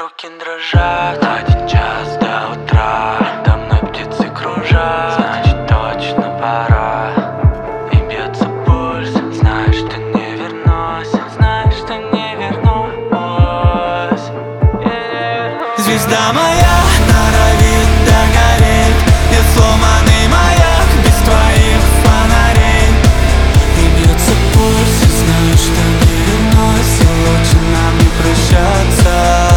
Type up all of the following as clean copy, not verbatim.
руки дрожат. 1 час до утра, надо мной птицы кружат. Значит, точно пора. И бьется пульс, знаешь, что не вернусь. Знаешь, что не вернусь. Звезда моя норовит догореть. Я сломанный маяк без твоих фонарей. И бьется пульс, и знаю, что не вернусь. И лучше нам не прощаться.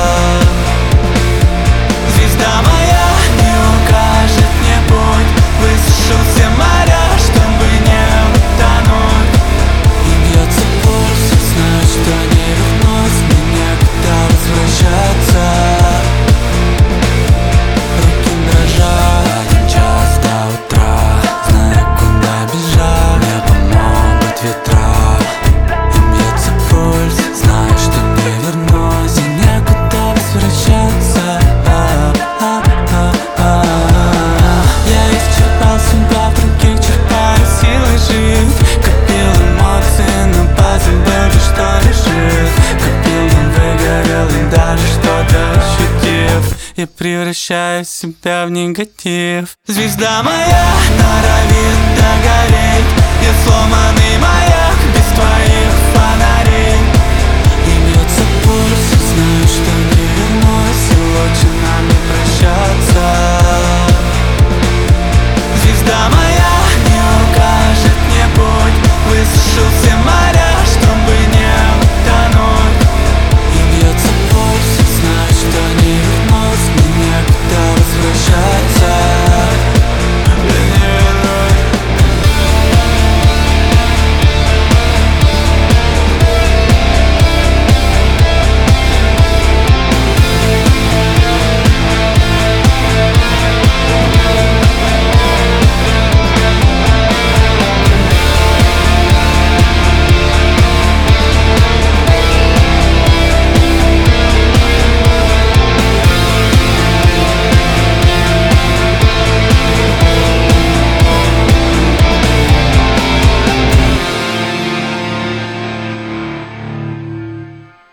Звезда моя не укажет мне путь. Высушил все моря, чтобы не утонуть. И бьется пульс, и знаю, что не вернусь. Мне некуда возвращаться. Руки дрожат. 1 час до утра, знаю, куда бежать. Мне помогут ветра. И бьется пульс, знаю, что не вернусь. И некуда возвращаться. Я исчерпал себя, в других черпаю силы жить. Копил эмоции, но позабыл, что лежит. Копил, но выгорел, и даже что-то ощутив, я превращаю себя в негатив. Звезда моя норовит догореть. Я сломанный маяк без твоих фонарей.